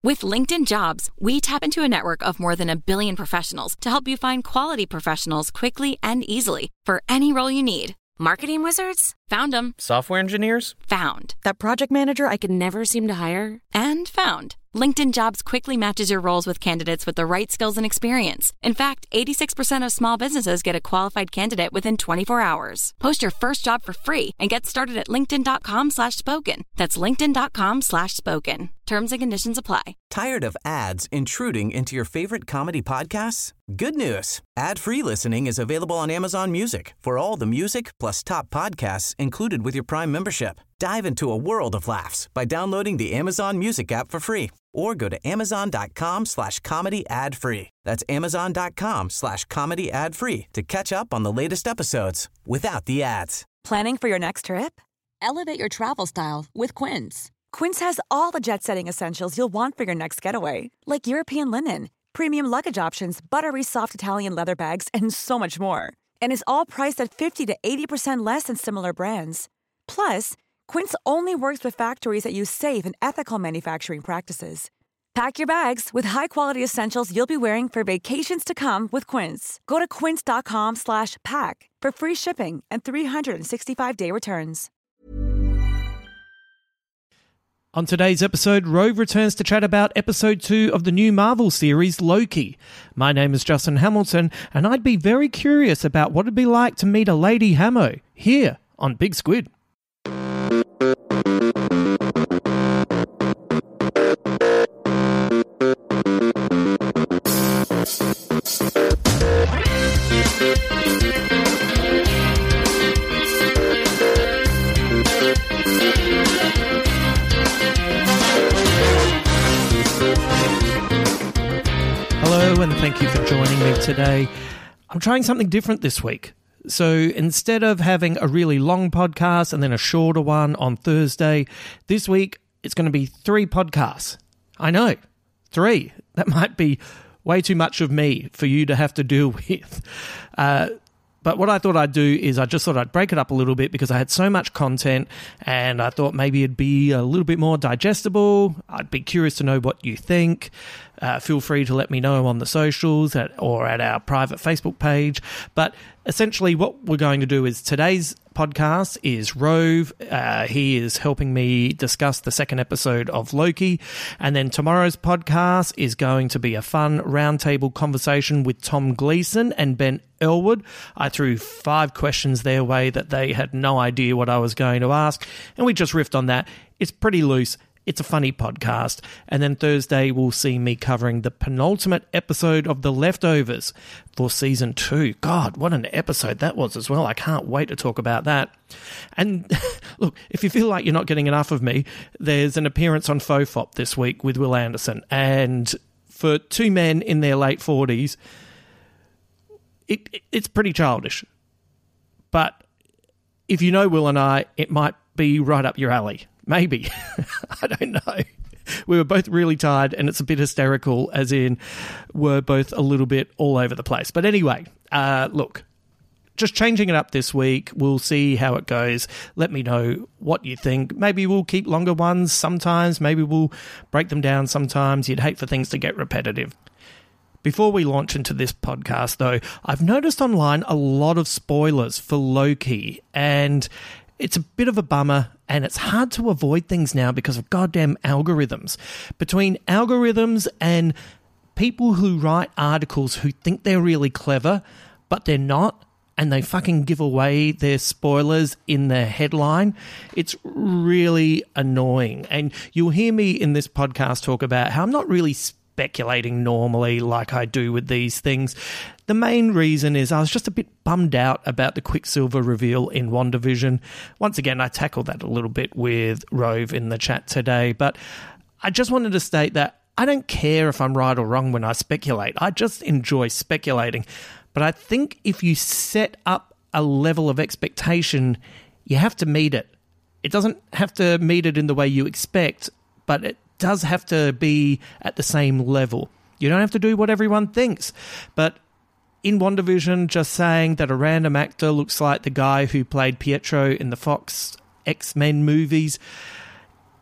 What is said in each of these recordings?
With LinkedIn Jobs, we tap into a network of more than 1 billion professionals to help you find quality professionals quickly and easily for any role you need. Marketing wizards? Found them. Software engineers? Found. That project manager I could never seem to hire? And found. LinkedIn Jobs quickly matches your roles with candidates with the right skills and experience. In fact, 86% of small businesses get a qualified candidate within 24 hours. Post your first job for free and get started at linkedin.com/spoken. That's linkedin.com/spoken. Terms and conditions apply. Tired of ads intruding into your favorite comedy podcasts? Good news. Ad-free listening is available on Amazon Music for all the music plus top podcasts included with your Prime membership. Dive into a world of laughs by downloading the Amazon Music app for free or go to amazon.com/comedy ad-free. That's amazon.com/comedy ad-free to catch up on the latest episodes without the ads. Planning for your next trip? Elevate your travel style with Quince. Quince has all the jet-setting essentials you'll want for your next getaway, like European linen, premium luggage options, buttery soft Italian leather bags, and so much more. And is all priced at 50 to 80% less than similar brands. Plus, Quince only works with factories that use safe and ethical manufacturing practices. Pack your bags with high-quality essentials you'll be wearing for vacations to come with Quince. Go to quince.com/pack for free shipping and 365-day returns. On today's episode, Rove returns to chat about episode 2 of the new Marvel series, Loki. My name is Justin Hamilton, and I'd be very curious about what it'd be like to meet a Lady Hamo here on Big Squid. Hello, and thank you for joining me today. I'm trying something different this week. So instead of having a really long podcast and then a shorter one on Thursday, this week it's going to be 3 podcasts. I know, 3. That might be way too much of me for you to have to deal with. But what I thought I'd do is I just thought I'd break it up a little bit because I had so much content and I thought maybe it'd be a little bit more digestible. I'd be curious to know what you think. Feel free to let me know on the socials or at our private Facebook page. But essentially what we're going to do is today's podcast is Rove. He is helping me discuss the second episode of Loki. And then tomorrow's podcast is going to be a fun roundtable conversation with Tom Gleeson and Ben Elwood. I threw 5 questions their way that they had no idea what I was going to ask, and we just riffed on that. It's pretty loose. It's a funny podcast. And then Thursday will see me covering the penultimate episode of The Leftovers for season 2. God, what an episode that was as well. I can't wait to talk about that. And look, if you feel like you're not getting enough of me, there's an appearance on Fofop this week with Will Anderson. And for 2 men in their late 40s, it's pretty childish. But if you know Will and I, it might be right up your alley. Maybe. I don't know. We were both really tired and it's a bit hysterical, as in we're both a little bit all over the place. But anyway, look, just changing it up this week. We'll see how it goes. Let me know what you think. Maybe we'll keep longer ones sometimes. Maybe we'll break them down sometimes. You'd hate for things to get repetitive. Before we launch into this podcast, though, I've noticed online a lot of spoilers for Loki, and it's a bit of a bummer, and it's hard to avoid things now because of goddamn algorithms. Between algorithms and people who write articles who think they're really clever, but they're not, and they fucking give away their spoilers in their headline, it's really annoying. And you'll hear me in this podcast talk about how I'm not really speculating normally like I do with these things. The main reason is I was just a bit bummed out about the Quicksilver reveal in WandaVision. Once again, I tackled that a little bit with Rove in the chat today, but I just wanted to state that I don't care if I'm right or wrong when I speculate. I just enjoy speculating. But I think if you set up a level of expectation, you have to meet it. It doesn't have to meet it in the way you expect, but it does have to be at the same level. You don't have to do what everyone thinks. But in WandaVision, just saying that a random actor looks like the guy who played Pietro in the Fox X-Men movies,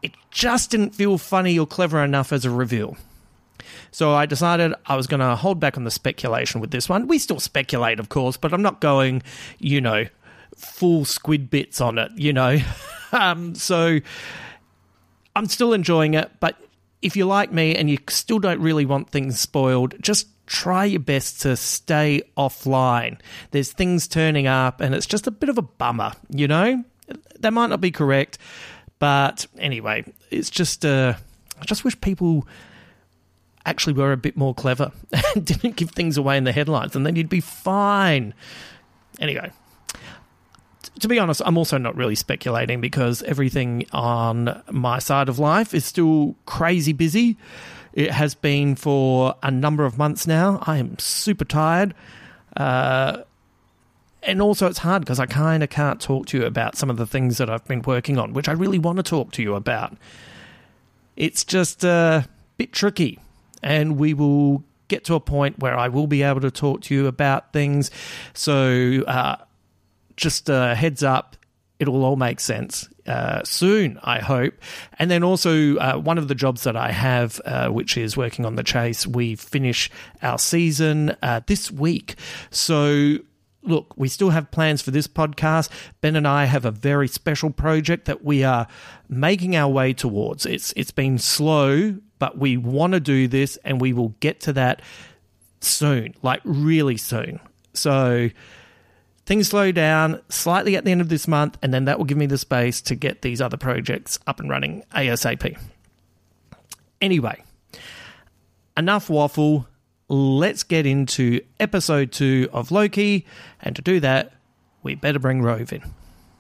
it just didn't feel funny or clever enough as a reveal. So I decided I was going to hold back on the speculation with this one. We still speculate, of course, but I'm not going, full squid bits on it, So I'm still enjoying it, but if you're like me and you still don't really want things spoiled, just try your best to stay offline. There's things turning up and it's just a bit of a bummer, That might not be correct, but anyway, it's just, I just wish people actually were a bit more clever and didn't give things away in the headlines, and then you'd be fine. Anyway, to be honest, I'm also not really speculating because everything on my side of life is still crazy busy. It has been for a number of months now. I am super tired. And also it's hard because I kind of can't talk to you about some of the things that I've been working on, which I really want to talk to you about. It's just a bit tricky. And we will get to a point where I will be able to talk to you about things. So just a heads up, it'll all make sense soon, I hope. And then also one of the jobs that I have, which is working on The Chase, we finish our season this week. So look, we still have plans for this podcast. Ben and I have a very special project that we are making our way towards. It's been slow, but we want to do this and we will get to that soon, like really soon. So things slow down slightly at the end of this month, and then that will give me the space to get these other projects up and running ASAP. Anyway, enough waffle. Let's get into episode 2 of Loki, and to do that, we better bring Rove in.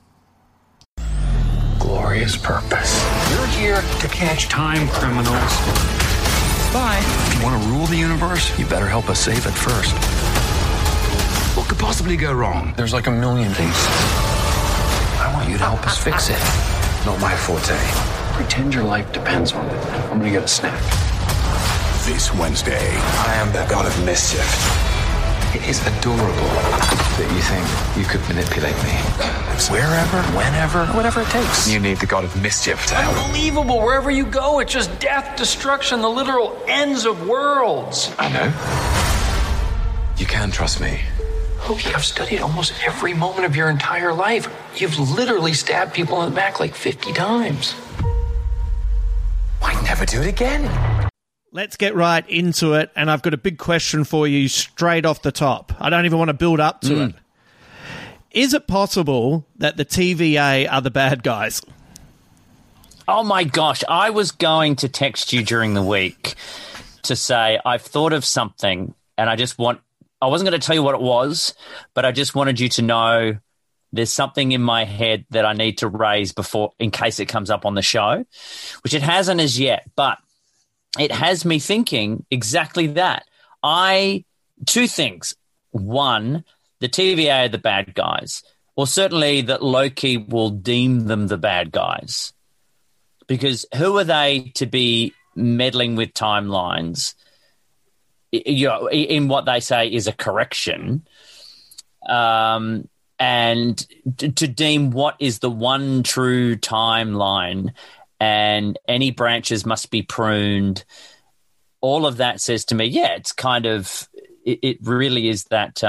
Glorious purpose. You're here to catch time criminals. But if you want to rule the universe, you better help us save it first. What could possibly go wrong? There's like a million things. I want you to help us fix it. Not my forte. Pretend your life depends on it. I'm gonna get a snack. This Wednesday, I am the god of mischief. It is adorable that you think you could manipulate me. Wherever, whenever, whatever it takes. You need the god of mischief to help. Unbelievable. Wherever you go, it's just death, destruction, the literal ends of worlds. I know. You can trust me. Loki, I've studied almost every moment of your entire life. You've literally stabbed people in the back like 50 times. Why never do it again? Let's get right into it, and I've got a big question for you straight off the top. I don't even want to build up to it. Is it possible that the TVA are the bad guys? Oh my gosh, I was going to text you during the week to say I've thought of something, and I wasn't going to tell you what it was, but I just wanted you to know there's something in my head that I need to raise before, in case it comes up on the show, which it hasn't as yet, but it has me thinking exactly that. Two things. One, the TVA are the bad guys, or certainly that Loki will deem them the bad guys. Because who are they to be meddling with timelines, in what they say is a correction, and to deem what is the one true timeline, and any branches must be pruned. All of that says to me, yeah, it's kind of, it really is that,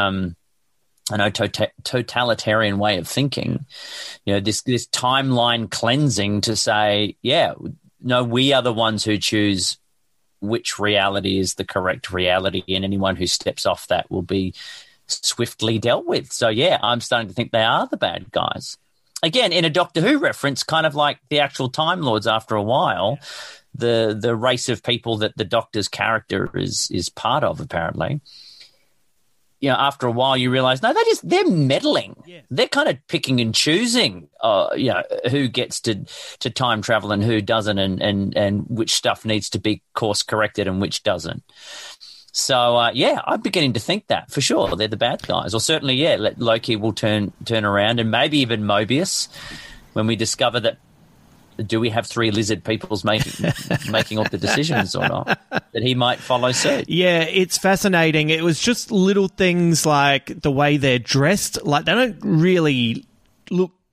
totalitarian way of thinking. This timeline cleansing to say, yeah, no, we are the ones who choose which reality is the correct reality, and anyone who steps off that will be swiftly dealt with. So, yeah, I'm starting to think they are the bad guys. Again, in a Doctor Who reference, kind of like the actual Time Lords after a while, the race of people that the Doctor's character is part of, apparently. After a while you realise, no, they're meddling. Yeah. They're kind of picking and choosing, who gets to time travel and who doesn't, and which stuff needs to be course corrected and which doesn't. So, I'm beginning to think that, for sure, they're the bad guys. Or certainly, Loki will turn around, and maybe even Mobius, when we discover that, do we have 3 lizard peoples making all the decisions or not, that he might follow suit. Yeah, it's fascinating. It was just little things like the way they're dressed. Like, they don't really look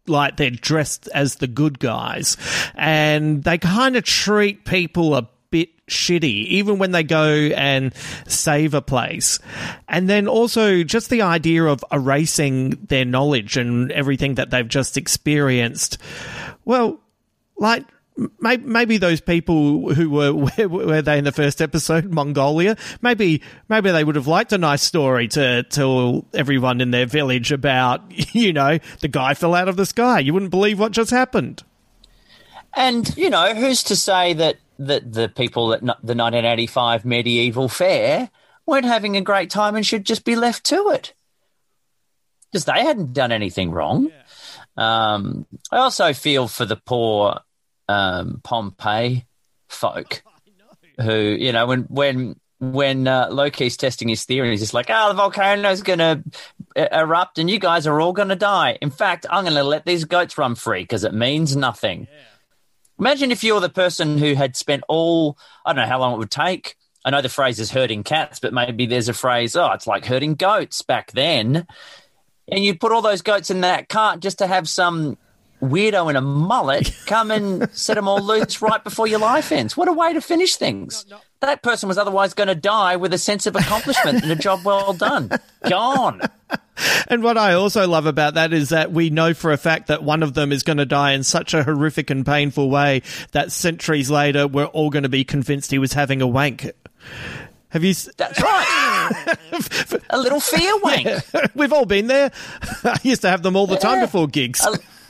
like they're dressed as the good guys, and they kind of treat people a bit shitty, even when they go and save a place. And then also just the idea of erasing their knowledge and everything that they've just experienced. Well, like, maybe those people who were they in the first episode, Mongolia, maybe they would have liked a nice story to tell everyone in their village about, you know, the guy fell out of the sky. You wouldn't believe what just happened. And, you know, who's to say that the people at the 1985 medieval fair weren't having a great time and should just be left to it? Because they hadn't done anything wrong. Yeah. I also feel for the poor Pompeii folk who, you know, when Loki's testing his theory, he's just like, the volcano's going to erupt and you guys are all going to die. In fact, I'm going to let these goats run free because it means nothing. Yeah. Imagine if you're the person who had spent I don't know how long it would take. I know the phrase is herding cats, but maybe there's a phrase, it's like herding goats back then. And you put all those goats in that cart just to have some weirdo in a mullet come and set them all loose right before your life ends. What a way to finish things. That person was otherwise going to die with a sense of accomplishment and a job well done. Gone. And what I also love about that is that we know for a fact that one of them is going to die in such a horrific and painful way that centuries later we're all going to be convinced he was having a wank. Have you? That's right. A little fear wank. Yeah, we've all been there. I used to have them all the time before gigs.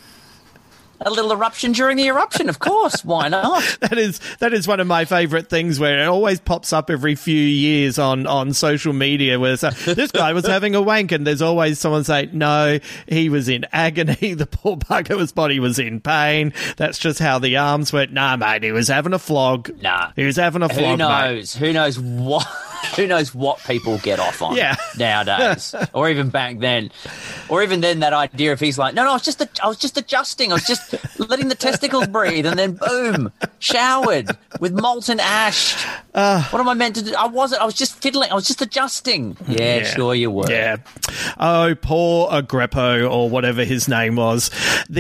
A little eruption during the eruption, of course. Why not? That is one of my favourite things, where it always pops up every few years on social media, where this guy was having a wank, and there's always someone say, no, he was in agony. The poor bugger, his body was in pain. That's just how the arms went. Nah, mate, he was having a flog. Nah, he was having a flog. Who knows? Mate. Who knows what? Who knows what people get off on nowadays, or even back then, or even then that idea if he's like, no, I was just adjusting, I was just letting the testicles breathe, and then boom, showered with molten ash. What am I meant to do? I was just fiddling, I was just adjusting. Yeah, sure you were. Yeah. Oh, poor Agrippo, or whatever his name was.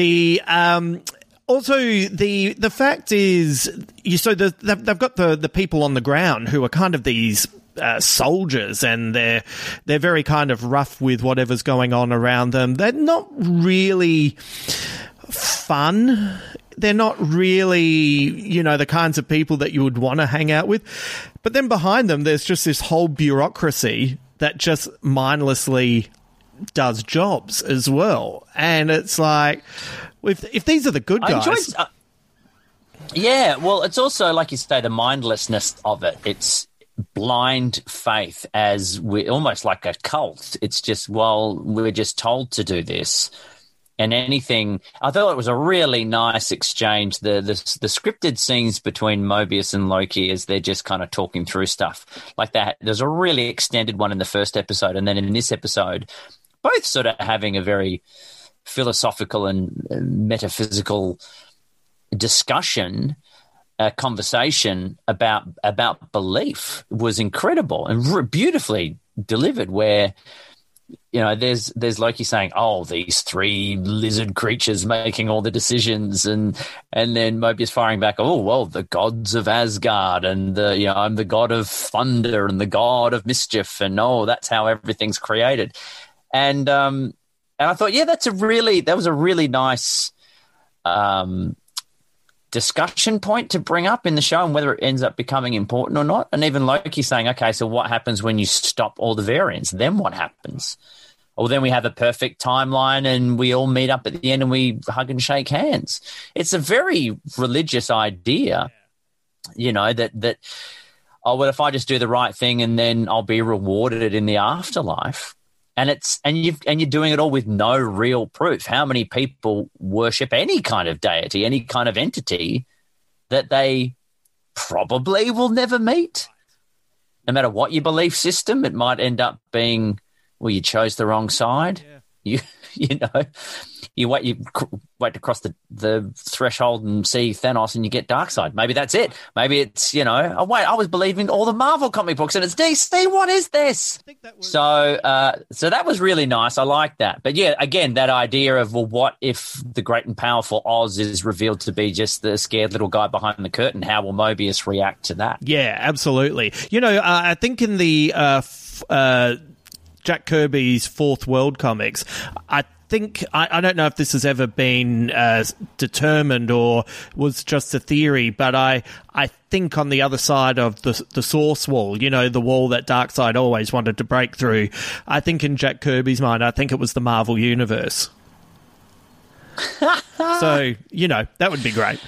Also, the fact is, they've got the people on the ground who are kind of these soldiers, and they're very kind of rough with whatever's going on around them. They're not really fun. They're not really, you know, the kinds of people that you would want to hang out with. But then behind them, there's just this whole bureaucracy that just mindlessly does jobs as well. And it's like, if these are the good guys... yeah, well, it's also, like you say, the mindlessness of it. It's blind faith, as almost like a cult. It's just, well, we're just told to do this. And anything, I thought it was a really nice exchange. The scripted scenes between Mobius and Loki as they're just kind of talking through stuff like that. There's a really extended one in the first episode, and then in this episode, both sort of having a very philosophical and metaphysical discussion, conversation about belief was incredible and beautifully delivered. Where, you know, there's Loki saying, "Oh, these three lizard creatures making all the decisions," and then Mobius firing back, "Oh, well, the gods of Asgard, and I'm the god of thunder and the god of mischief, and that's how everything's created." And I thought, that was a really nice discussion point to bring up in the show, and whether it ends up becoming important or not. And even Loki saying, okay, so what happens when you stop all the variants? Then what happens? Or then we have a perfect timeline and we all meet up at the end and we hug and shake hands. It's a very religious idea, you know, that well, if I just do the right thing and then I'll be rewarded in the afterlife. And you're doing it all with no real proof. How many people worship any kind of deity, any kind of entity that they probably will never meet? No matter what your belief system, it might end up being, well, you chose the wrong side. you know, you wait to cross the threshold and see Thanos and you get Darkseid. Maybe that's it. Maybe it's, oh, wait, I was believing all the Marvel comic books and it's DC. What is this? So that was really nice. I like that. But yeah, again, that idea of, well, what if the great and powerful Oz is revealed to be just the scared little guy behind the curtain? How will Mobius react to that? Yeah, absolutely. I think in the Jack Kirby's Fourth World comics, I don't know if this has ever been determined or was just a theory, but I think on the other side of the source wall, the wall that Darkseid always wanted to break through, I think in Jack Kirby's mind, I think it was the Marvel Universe. So, that would be great.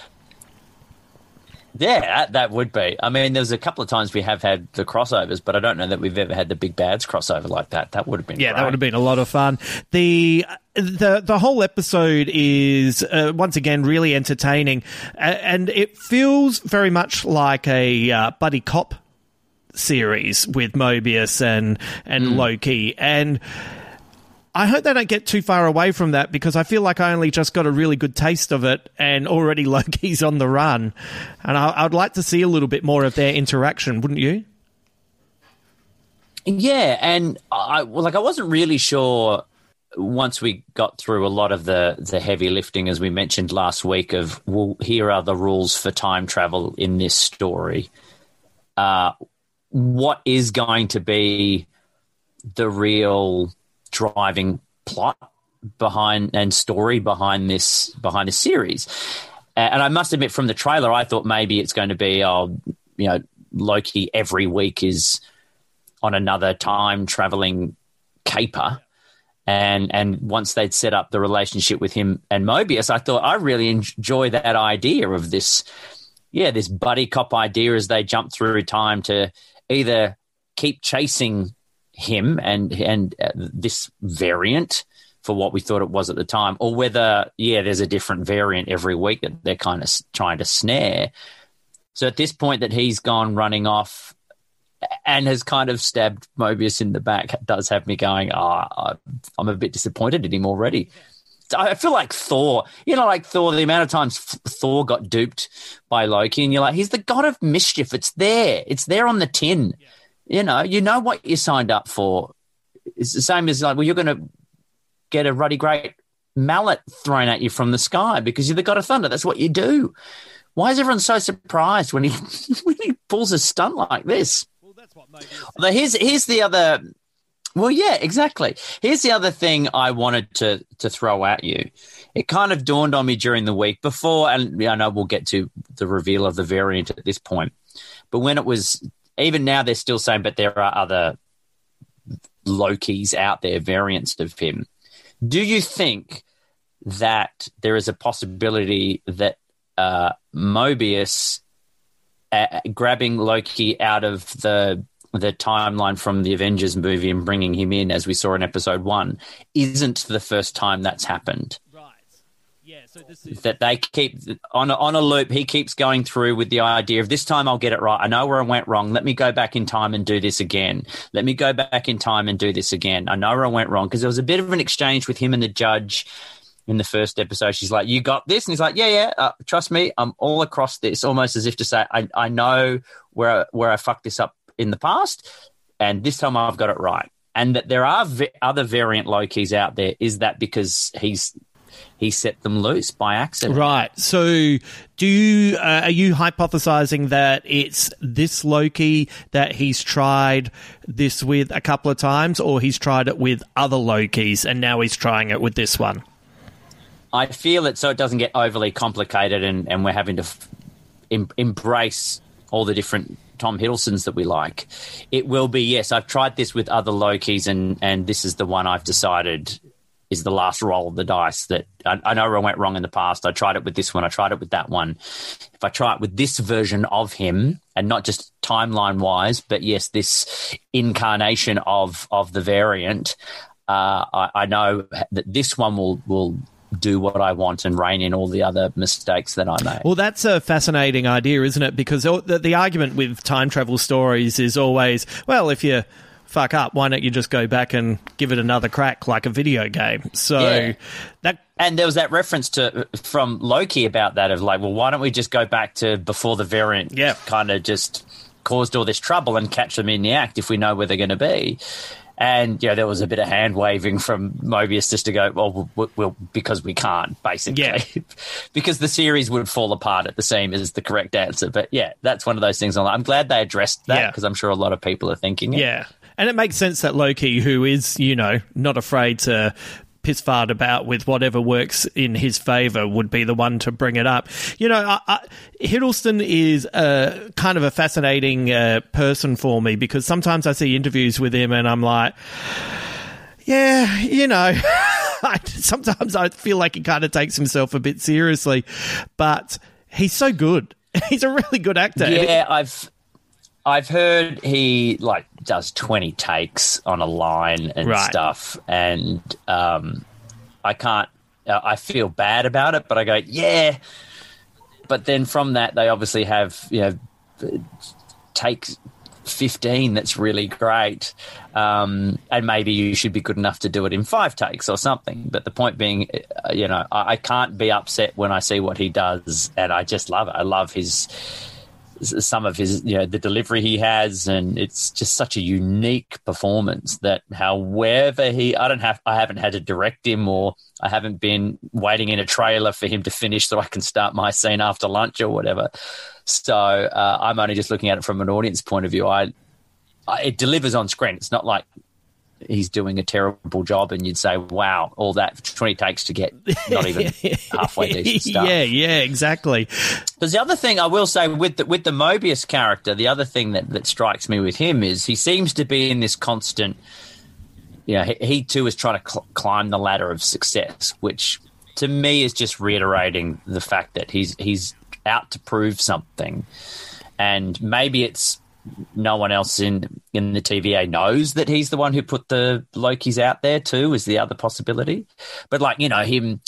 Yeah, that would be. I mean, there's a couple of times we have had the crossovers, but I don't know that we've ever had the Big Bads crossover like that. That would have been great. That would have been a lot of fun. The whole episode is, once again, really entertaining, and it feels very much like a buddy cop series with Mobius and Loki, and I hope they don't get too far away from that, because I feel like I only just got a really good taste of it and already Loki's on the run. And I'd like to see a little bit more of their interaction, wouldn't you? Yeah, and I wasn't really sure once we got through a lot of the heavy lifting, as we mentioned last week, of, well, here are the rules for time travel in this story. What is going to be the real driving plot behind and story behind this series? And I must admit, from the trailer, I thought maybe it's going to be, Loki every week is on another time traveling caper. And once they'd set up the relationship with him and Mobius, I thought I really enjoy that idea of this buddy cop idea as they jump through time to either keep chasing him and this variant for what we thought it was at the time, or whether, there's a different variant every week that they're kind of trying to snare. So at this point that he's gone running off and has kind of stabbed Mobius in the back, does have me going, I'm a bit disappointed in him already. I feel like Thor, the amount of times Thor got duped by Loki, and you're like, he's the god of mischief. It's there on the tin. You know what you signed up for. It's the same as like, well, you're going to get a ruddy great mallet thrown at you from the sky because you're the god of thunder. That's what you do. Why is everyone so surprised when he pulls a stunt like this? Well, that's what Although here's the other. Well, yeah, exactly. Here's the other thing I wanted to throw at you. It kind of dawned on me during the week before, and I know we'll get to the reveal of the variant at this point, but when it was. Even now, they're still saying, but there are other Lokis out there, variants of him. Do you think that there is a possibility that Mobius grabbing Loki out of the timeline from the Avengers movie and bringing him in, as we saw in episode 1, isn't the first time that's happened? Yeah, so this is that they keep on a loop. He keeps going through with the idea of, this time I'll get it right. I know where I went wrong. Let me go back in time and do this again. Let me go back in time and do this again. I know where I went wrong, because there was a bit of an exchange with him and the judge in the first episode. She's like, "You got this," and he's like, "Yeah, trust me, I'm all across this," almost as if to say, "I know where I fucked this up in the past, and this time I've got it right." And that there are other variant Lokis out there. Is that because he set them loose by accident? Right. So are you hypothesizing that it's this Loki that he's tried this with a couple of times, or he's tried it with other Lokis and now he's trying it with this one? I feel it so it doesn't get overly complicated and we're having to embrace all the different Tom Hiddlestons that we like. It will be, yes, I've tried this with other Lokis and this is the one I've decided is the last roll of the dice. That I know I went wrong in the past. I tried it with this one. I tried it with that one. If I try it with this version of him, and not just timeline-wise, but yes, this incarnation of the variant, I know that this one will do what I want and rein in all the other mistakes that I made. Well, that's a fascinating idea, isn't it? Because the argument with time travel stories is always, well, if you fuck up, why don't you just go back and give it another crack like a video game? So and there was that reference from Loki about that of like, well, why don't we just go back to before the variant kind of just caused all this trouble and catch them in the act if we know where they're going to be. And, there was a bit of hand-waving from Mobius just to go, well, because we can't, basically. Yeah. Because the series would fall apart at the seam is the correct answer. But, that's one of those things. I'm glad they addressed that because I'm sure a lot of people are thinking it. Yeah, and it makes sense that Loki, who is, not afraid to piss fart about with whatever works in his favour, would be the one to bring it up. Hiddleston is kind of a fascinating person for me because sometimes I see interviews with him and I'm like, sometimes I feel like he kind of takes himself a bit seriously, but he's so good. He's a really good actor. Yeah, I've heard he does 20 takes on a line and stuff, and I can't. I feel bad about it, but I go, yeah. But then from that, they obviously have take 15 that's really great, and maybe you should be good enough to do it in 5 takes or something. But the point being, I can't be upset when I see what he does, and I just love it. I love some of his, the delivery he has, and it's just such a unique performance that however I haven't had to direct him, or I haven't been waiting in a trailer for him to finish so I can start my scene after lunch or whatever. So I'm only just looking at it from an audience point of view. It delivers on screen. It's not like he's doing a terrible job and you'd say, wow, all that 20 takes to get not even halfway decent stuff. Yeah, exactly. Because the other thing I will say with the Mobius character, the other thing that strikes me with him is he seems to be in this constant, he too is trying to climb the ladder of success, which to me is just reiterating the fact that he's out to prove something. And maybe it's no one else in the TVA knows that he's the one who put the Lokis out there too, is the other possibility. But him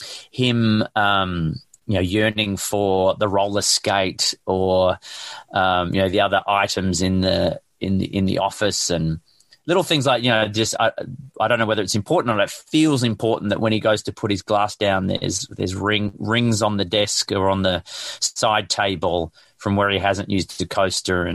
yearning for the roller skate or the other items in the office and little things like just I don't know whether it's important or not. It feels important that when he goes to put his glass down, there's rings on the desk or on the side table from where he hasn't used the coaster,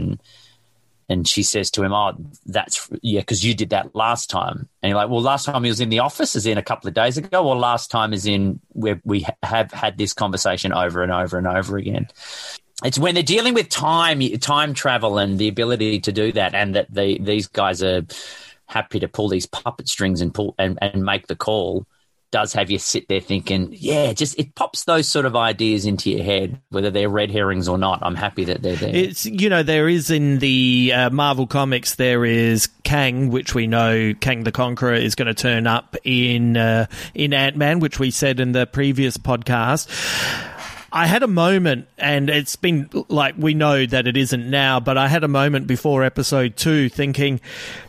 and she says to him, oh, that's, because you did that last time. And you're like, well, last time he was in the office is in a couple of days ago, or last time is in where we have had this conversation over and over and over again. It's when they're dealing with time travel and the ability to do that, and that these guys are happy to pull these puppet strings and pull and make the call, does have you sit there thinking, it pops those sort of ideas into your head, whether they're red herrings or not. I'm happy that they're there. It's, there is in the Marvel Comics, there is Kang, which we know Kang the Conqueror is going to turn up in Ant-Man, which we said in the previous podcast. I had a moment, and it's been we know that it isn't now, but I had a moment before episode 2 thinking,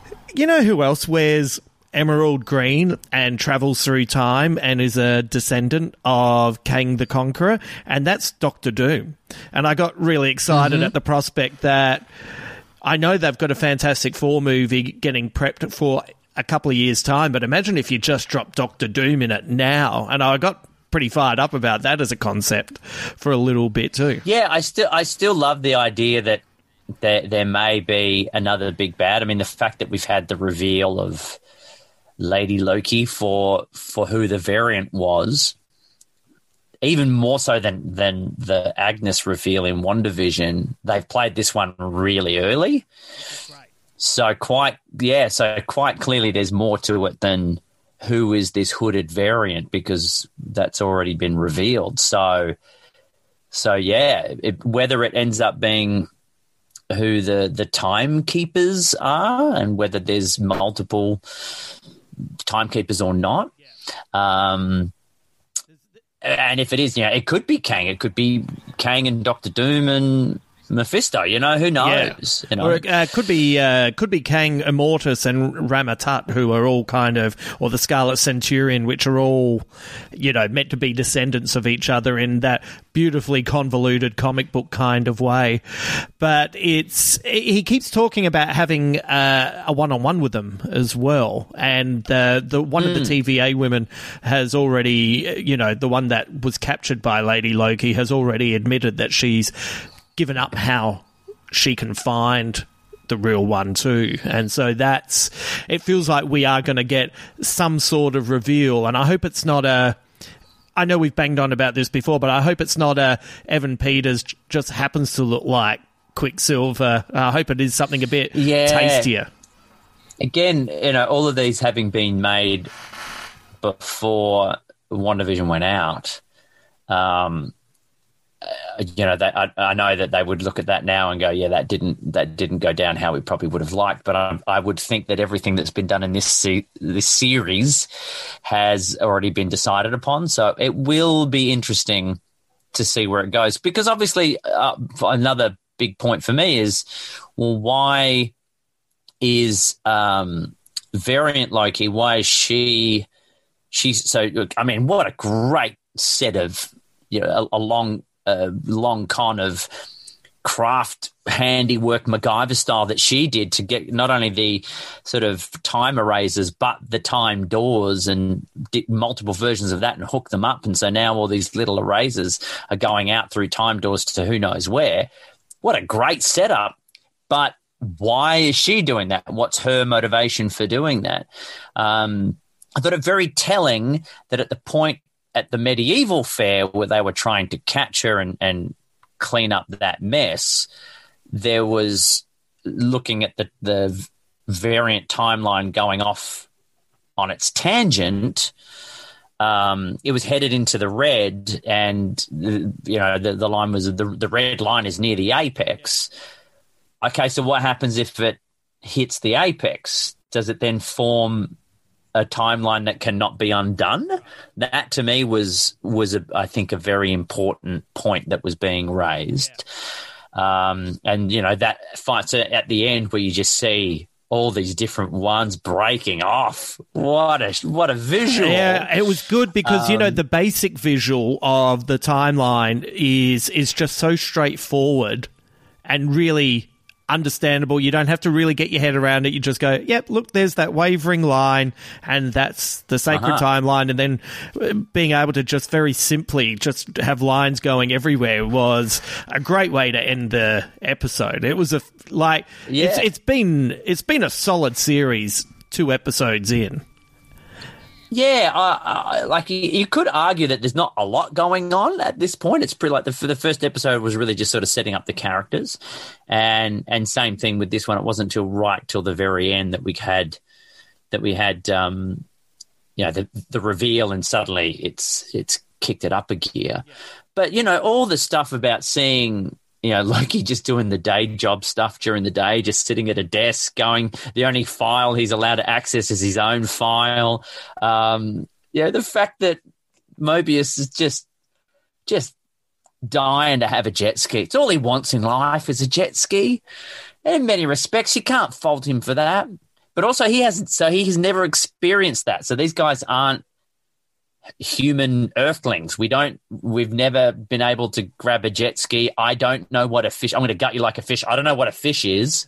who else wears emerald green and travels through time and is a descendant of Kang the Conqueror, and that's Doctor Doom. And I got really excited at the prospect that I know they've got a Fantastic Four movie getting prepped for a couple of years' time, but imagine if you just dropped Doctor Doom in it now. And I got pretty fired up about that as a concept for a little bit too. Yeah, I still love the idea that there may be another big bad. I mean, the fact that we've had the reveal of Lady Loki for who the variant was, even more so than the Agnes reveal in WandaVision, they've played this one really early. Right. So quite clearly there's more to it than who is this hooded variant, because that's already been revealed. So whether it ends up being who the timekeepers are and whether there's multiple timekeepers or not. And if it is, it could be Kang. It could be Kang and Doctor Doom and Mephisto. You know, who knows? Yeah. You know? Or it could be Kang Immortus and Ramatut, who are all kind of, or the Scarlet Centurion, which are all, you know, meant to be descendants of each other in that beautifully convoluted comic book kind of way. But he keeps talking about having a one-on-one with them as well, and the one of the TVA women has already, you know, the one that was captured by Lady Loki has already admitted that she's given up how she can find the real one too. And so it feels like we are going to get some sort of reveal, and I hope it's not I know we've banged on about this before, but I hope it's not Evan Peters just happens to look like Quicksilver. I hope it is something a bit tastier. Again, you know, all of these having been made before WandaVision went out, you know, I know that they would look at that now and go, yeah, that didn't go down how we probably would have liked. But I would think that everything that's been done in this series has already been decided upon. So it will be interesting to see where it goes. Because obviously, another big point for me is, well, why is Variant Loki? Why is she's so? I mean, what a great set of, you know, a long con of craft handiwork MacGyver style that she did to get not only the sort of time erasers but the time doors, and did multiple versions of that and hook them up. And so now all these little erasers are going out through time doors to who knows where. What a great setup. But why is she doing that? What's her motivation for doing that? I thought it very telling that at the point at the medieval fair where they were trying to catch her and clean up that mess, there was, looking at the variant timeline going off on its tangent, it was headed into the red, and the line was the red line is near the apex. Okay, so what happens if it hits the apex? Does it then form a timeline that cannot be undone? That to me was I think a very important point that was being raised. And you know, that fight at the end where you just see all these different ones breaking off. What a visual. Yeah, it was good because you know, the basic visual of the timeline is just so straightforward and really understandable. You don't have to really get your head around it. You just go, yep, look, there's that wavering line, and that's the sacred timeline. And then being able to just very simply just have lines going everywhere was a great way to end the episode. It was it's been a solid series 2 episodes in. Yeah, like you could argue that there's not a lot going on at this point. It's pretty like the first episode was really just sort of setting up the characters, and same thing with this one. It wasn't till the very end that we had the reveal, and suddenly it's kicked it up a gear. But you know, all the stuff about seeing, you know, Loki just doing the day job stuff during the day, just sitting at a desk going, the only file he's allowed to access is his own file. The fact that Mobius is just dying to have a jet ski. It's all he wants in life is a jet ski. And in many respects, you can't fault him for that. But also he has never experienced that. So these guys aren't human earthlings. We've never been able to grab a jet ski. I don't know what a fish. I'm going to gut you like a fish. I don't know what a fish is.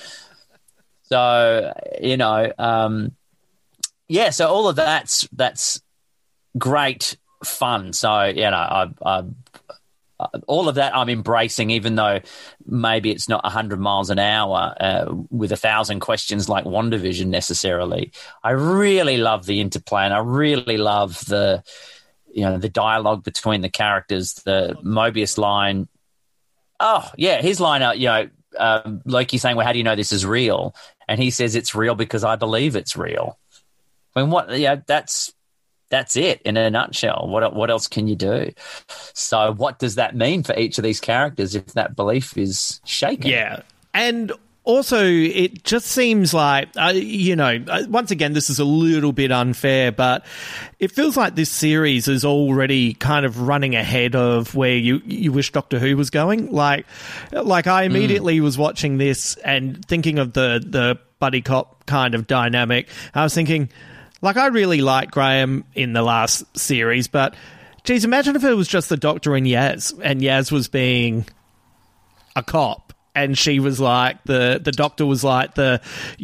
So, you know, so all of that's great fun. So, you know, all of that I'm embracing, even though maybe it's not 100 miles an hour with 1,000 questions like WandaVision necessarily. I really love the interplay, and I really love the dialogue between the characters. The Mobius line, his line, Loki saying, well, how do you know this is real? And he says, it's real because I believe it's real. I mean, that's it in a nutshell. What else can you do? So what does that mean for each of these characters if that belief is shaken? Yeah. And also, it just seems like, once again, this is a little bit unfair, but it feels like this series is already kind of running ahead of where you wish Doctor Who was going. Like I immediately was watching this and thinking of the buddy cop kind of dynamic. I was thinking, like, I really liked Graham in the last series, but geez, imagine if it was just the Doctor and Yaz, and Yaz was being a cop, and she was like the Doctor was like the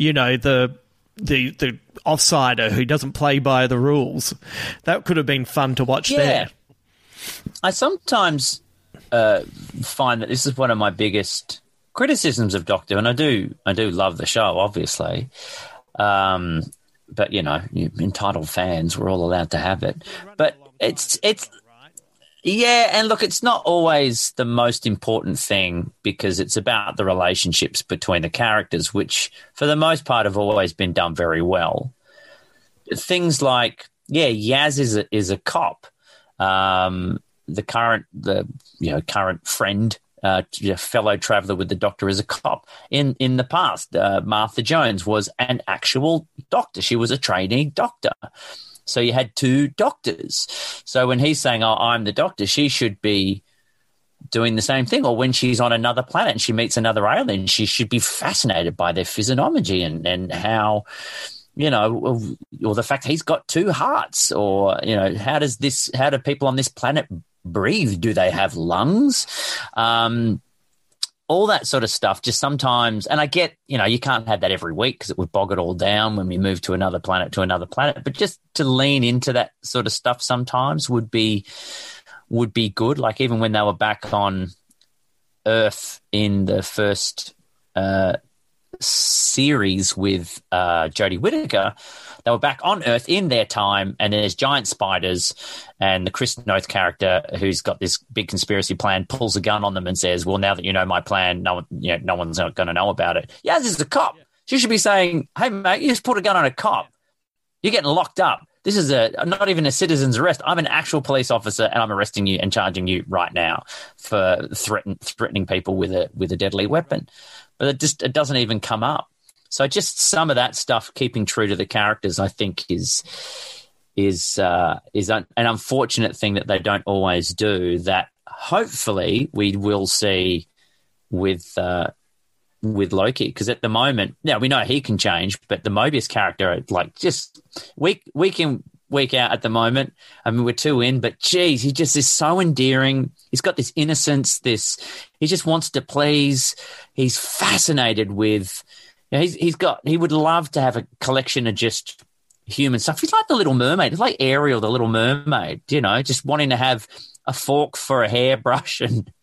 offsider who doesn't play by the rules. That could have been fun to watch there. I sometimes find that this is one of my biggest criticisms of Doctor, and I do love the show, obviously. But you entitled fans, we're all allowed to have it. But it's yeah, and look, it's not always the most important thing because it's about the relationships between the characters, which for the most part have always been done very well. Things like, Yaz is a cop. The current friend, fellow traveller with the Doctor is a cop. In the past, Martha Jones was an actual doctor. She was a trainee doctor. So you had two doctors. So when he's saying, "Oh, I'm the Doctor," she should be doing the same thing. Or when she's on another planet and she meets another alien, she should be fascinated by their physiognomy and how, or the fact he's got two hearts, or how do people on this planet breathe? Do they have lungs? All that sort of stuff. Just sometimes, and I get, you can't have that every week because it would bog it all down when we move to another planet, but just to lean into that sort of stuff sometimes would be good. Like even when they were back on Earth in the first series with Jodie Whittaker, they were back on Earth in their time, and there's giant spiders, and the Chris Noth character, who's got this big conspiracy plan, pulls a gun on them and says, "Well, now that you know my plan, no one's going to know about it." Yaz is a cop. She should be saying, "Hey, mate, you just put a gun on a cop. You're getting locked up. This is not even a citizen's arrest. I'm an actual police officer, and I'm arresting you and charging you right now for threatening people with a deadly weapon." But it doesn't even come up. So just some of that stuff, keeping true to the characters, I think is an unfortunate thing that they don't always do. That hopefully we will see with Loki, because at the moment, now we know he can change, but the Mobius character, like, just week in, week out at the moment. I mean, we're 2 in, but geez, he just is so endearing. He's got this innocence. He just wants to please. He's fascinated with. He would love to have a collection of just human stuff. He's like the Little Mermaid. He's like Ariel, the Little Mermaid, just wanting to have a fork for a hairbrush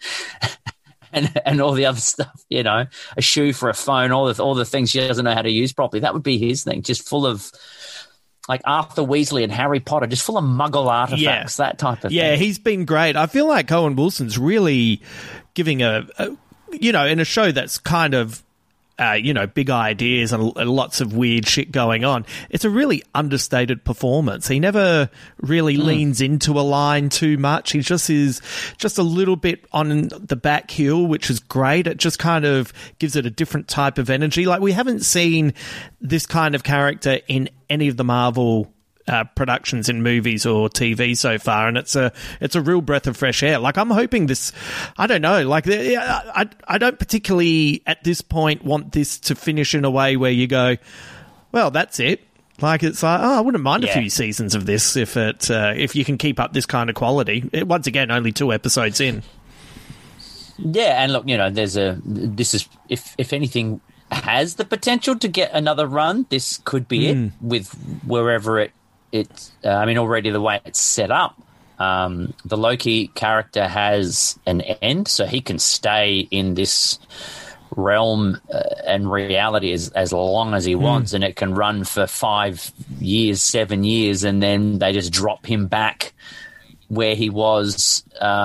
and all the other stuff, a shoe for a phone, all the things she doesn't know how to use properly. That would be his thing, just full of, like Arthur Weasley and Harry Potter, just full of Muggle artifacts, that type of thing. Yeah, he's been great. I feel like Owen Wilson's really giving in a show that's kind of, big ideas and lots of weird shit going on. It's a really understated performance. He never really leans into a line too much. He just is just a little bit on the back heel, which is great. It just kind of gives it a different type of energy. Like, we haven't seen this kind of character in any of the Marvel productions in movies or TV so far, and it's a real breath of fresh air. Like, I'm hoping this, I don't know, like, I don't particularly at this point want this to finish in a way where you go, well, that's it. Like, it's like, I wouldn't mind a few seasons of this if you can keep up this kind of quality. Once again, only 2 episodes in. Yeah, and look, this is, if anything has the potential to get another run, this could be it, with wherever already the way it's set up, the Loki character has an end, so he can stay in this realm and reality as long as he wants, and it can run for 5 years, 7 years, and then they just drop him back where he was.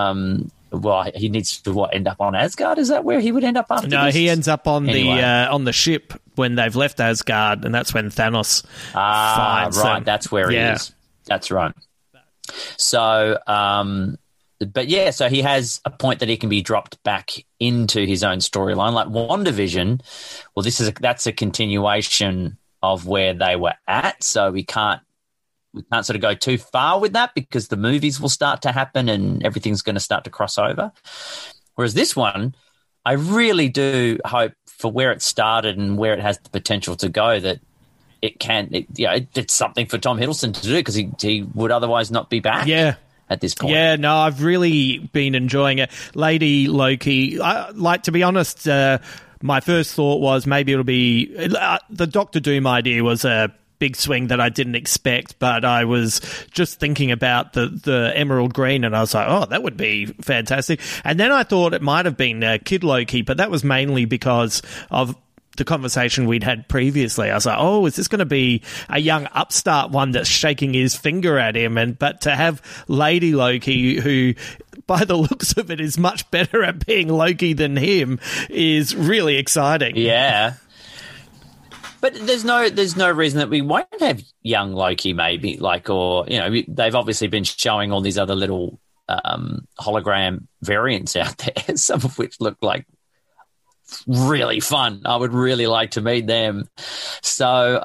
He needs to end up on Asgard? Is that where he would end up after No, this? he ends up on the ship when they've left Asgard, and that's when Thanos finds right, them. that's where he is. That's right. So, but yeah, so he has a point that he can be dropped back into his own storyline. Like WandaVision, well, that's a continuation of where they were at, so we can't sort of go too far with that because the movies will start to happen and everything's going to start to cross over. Whereas this one, I really do hope for where it started and where it has the potential to go that it's something for Tom Hiddleston to do because he would otherwise not be back. Yeah. At this point. Yeah, no, I've really been enjoying it. Lady Loki, to be honest, my first thought was maybe it'll be the Doctor Doom idea was a big swing that I didn't expect, but I was just thinking about the Emerald Green and I was like, oh, that would be fantastic. And then I thought it might have been Kid Loki, but that was mainly because of the conversation we'd had previously. I was like, oh, is this going to be a young upstart one that's shaking his finger at him? But to have Lady Loki, who by the looks of it is much better at being Loki than him, is really exciting. Yeah. But there's no reason that we won't have young Loki, maybe, they've obviously been showing all these other little hologram variants out there, some of which look like really fun. I would really like to meet them. So,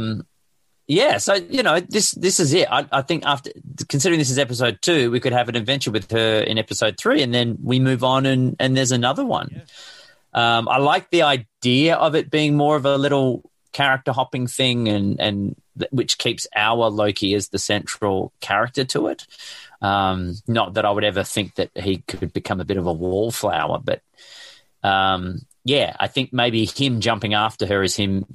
this is it. I think after considering this is episode 2, we could have an adventure with her in episode 3, and then we move on and there's another one. Yeah. I like the idea of it being more of a little character hopping thing, and which keeps our Loki as the central character to it. Not that I would ever think that he could become a bit of a wallflower, but. I think maybe him jumping after her is him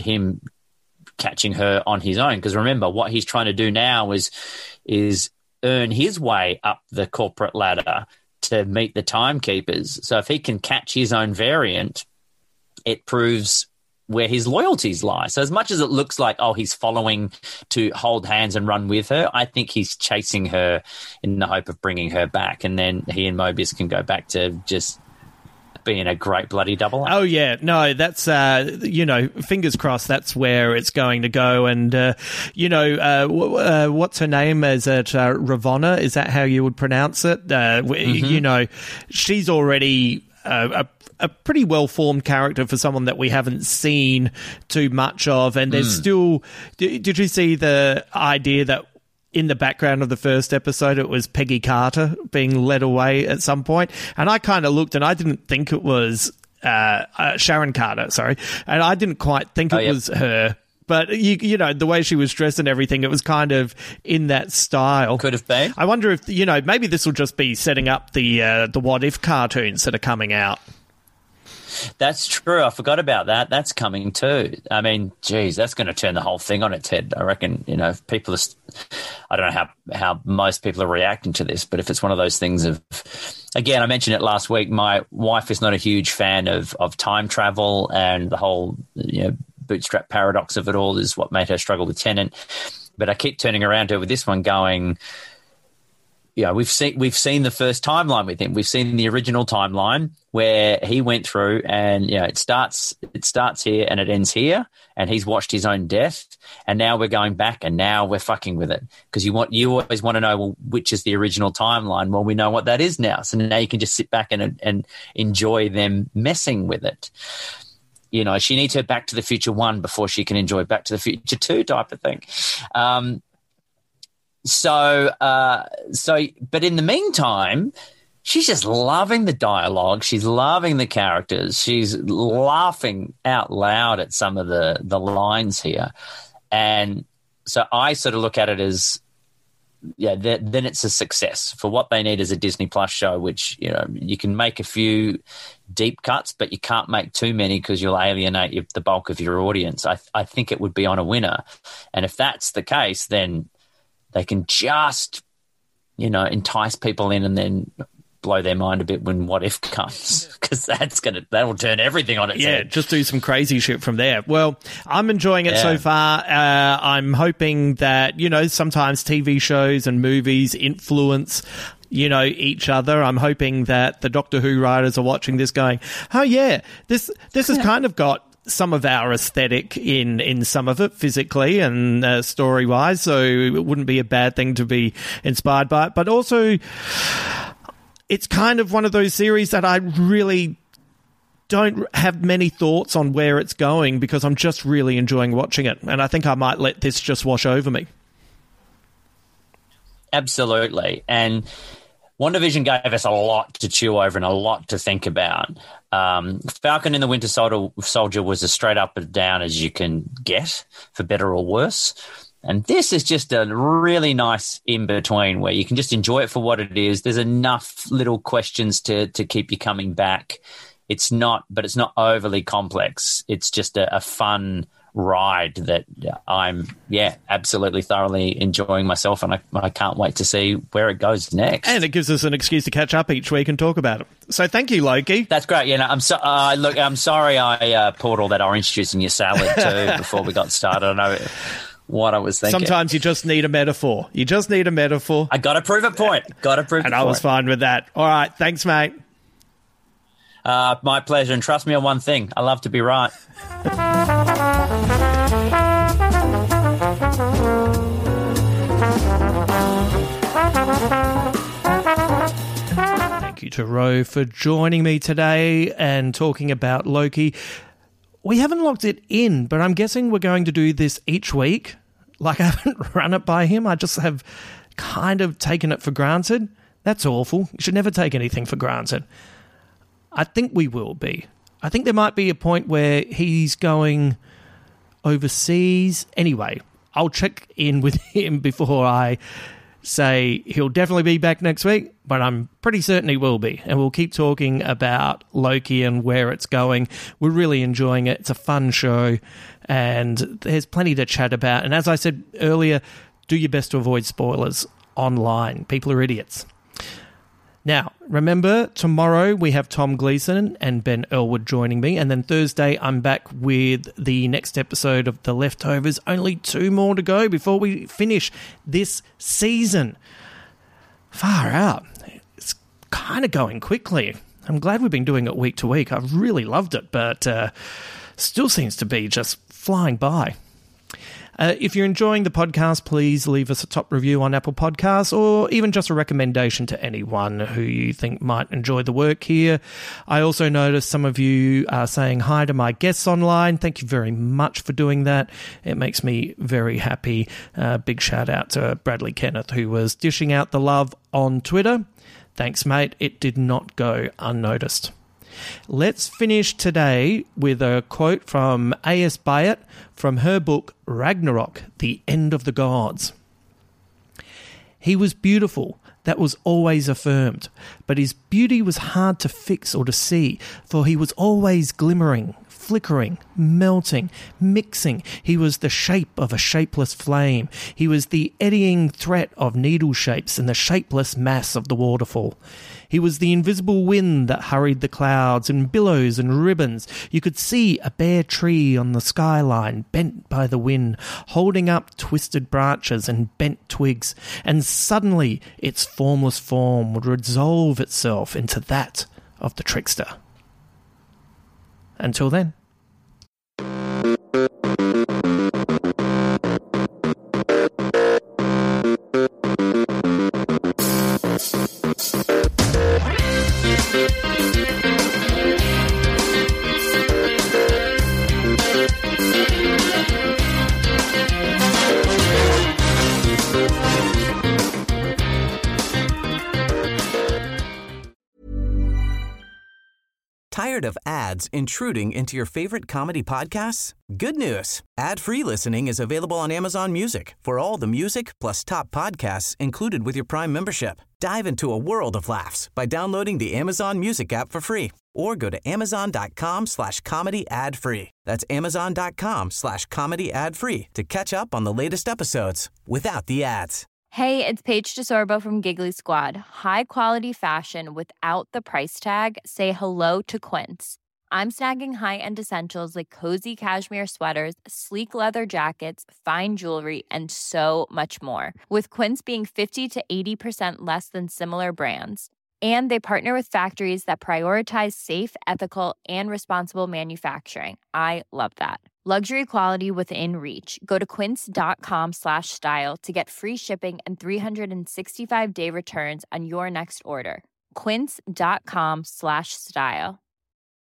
catching her on his own. Because remember, what he's trying to do now is earn his way up the corporate ladder to meet the timekeepers. So if he can catch his own variant, it proves where his loyalties lie. So as much as it looks like, he's following to hold hands and run with her, I think he's chasing her in the hope of bringing her back. And then he and Mobius can go back to just being a great bloody double. Oh yeah, no, that's fingers crossed that's where it's going to go. And what's her name? Is it Ravonna? Is that how you would pronounce it? She's already a pretty well-formed character for someone that we haven't seen too much of. And there's still. Did you see the idea that in the background of the first episode, it was Peggy Carter being led away at some point? And I kind of looked and I didn't think it was Sharon Carter, sorry. And I didn't quite think it was her. But, the way she was dressed and everything, it was kind of in that style. Could have been. I wonder if, maybe this will just be setting up the What If cartoons that are coming out. That's true. I forgot about that. That's coming too. I mean, geez, that's going to turn the whole thing on its head. I reckon, if people I don't know how most people are reacting to this, but if it's one of those things of, again, I mentioned it last week, my wife is not a huge fan of time travel, and the whole, bootstrap paradox of it all is what made her struggle with Tennant. But I keep turning around to her with this one going, we've seen the first timeline with him. We've seen the original timeline where he went through, and it starts here and it ends here, and he's watched his own death, and now we're going back, and now we're fucking with it because you always want to know, well, which is the original timeline. Well, we know what that is now, so now you can just sit back and enjoy them messing with it. She needs her Back to the Future 1 before she can enjoy Back to the Future 2 type of thing. But in the meantime, she's just loving the dialogue. She's loving the characters. She's laughing out loud at some of the lines here. And so I sort of look at it as, then it's a success for what they need as a Disney Plus show, which, you can make a few deep cuts, but you can't make too many because you'll alienate the bulk of your audience. I think it would be on a winner. And if that's the case, then they can just, entice people in and then blow their mind a bit when What If comes, because that'll turn everything on its head. Just do some crazy shit from there. Well, I'm enjoying it so far. I'm hoping that, sometimes TV shows and movies influence each other. I'm hoping that the Doctor Who writers are watching this going, oh yeah, this has kind of got some of our aesthetic in some of it physically and story-wise, so it wouldn't be a bad thing to be inspired by it. But also, it's kind of one of those series that I really don't have many thoughts on where it's going because I'm just really enjoying watching it. And I think I might let this just wash over me. Absolutely. And WandaVision gave us a lot to chew over and a lot to think about. Falcon and the Winter Soldier was as straight up and down as you can get, for better or worse. And this is just a really nice in-between where you can just enjoy it for what it is. There's enough little questions to keep you coming back. It's not overly complex. It's just a fun ride that I'm absolutely thoroughly enjoying myself, and I can't wait to see where it goes next. And it gives us an excuse to catch up each week and talk about it. So thank you, Loki. That's great. Yeah, no, I'm sorry I poured all that orange juice in your salad too before we got started. I know what I was thinking. Sometimes you just need a metaphor. I got to prove a point. And I was fine with that. All right, thanks, mate. My pleasure. And trust me on one thing, I love to be right. Thank you to Ro for joining me today and talking about Loki. We haven't locked it in, but I'm guessing we're going to do this each week. Like, I haven't run it by him. I just have kind of taken it for granted. That's awful. You should never take anything for granted. I think we will be. I think there might be a point where he's going overseas. Anyway, I'll check in with him before I say he'll definitely be back next week, but I'm pretty certain he will be. And we'll keep talking about Loki and where it's going. We're really enjoying it. It's a fun show, and there's plenty to chat about. And as I said earlier, do your best to avoid spoilers online. People are idiots. Now, remember, tomorrow we have Tom Gleeson and Ben Elwood joining me, and then Thursday I'm back with the next episode of The Leftovers. Only 2 more to go before we finish this season. Far out. It's kind of going quickly. I'm glad we've been doing it week to week. I've really loved it, but still seems to be just flying by. If you're enjoying the podcast, please leave us a top review on Apple Podcasts or even just a recommendation to anyone who you think might enjoy the work here. I also noticed some of you are saying hi to my guests online. Thank you very much for doing that. It makes me very happy. Big shout out to Bradley Kenneth, who was dishing out the love on Twitter. Thanks, mate. It did not go unnoticed. Let's finish today with a quote from A.S. Byatt from her book Ragnarok, The End of the Gods. He was beautiful, that was always affirmed, but his beauty was hard to fix or to see, for he was always glimmering, flickering, melting, mixing. He was the shape of a shapeless flame. He was the eddying threat of needle shapes in the shapeless mass of the waterfall. He was the invisible wind that hurried the clouds in billows and ribbons. You could see a bare tree on the skyline, bent by the wind, holding up twisted branches and bent twigs, and suddenly its formless form would resolve itself into that of the trickster. Until then. Tired of ads intruding into your favorite comedy podcasts? Good news. Ad-free listening is available on Amazon Music for all the music plus top podcasts included with your Prime membership. Dive into a world of laughs by downloading the Amazon Music app for free or go to amazon.com/comedy ad-free. That's amazon.com/comedy ad-free to catch up on the latest episodes without the ads. Hey, it's Paige DeSorbo from Giggly Squad. High quality fashion without the price tag. Say hello to Quince. I'm snagging high-end essentials like cozy cashmere sweaters, sleek leather jackets, fine jewelry, and so much more. With Quince being 50 to 80% less than similar brands. And they partner with factories that prioritize safe, ethical, and responsible manufacturing. I love that. Luxury quality within reach. Go to quince.com/style to get free shipping and 365-day returns on your next order. quince.com/style.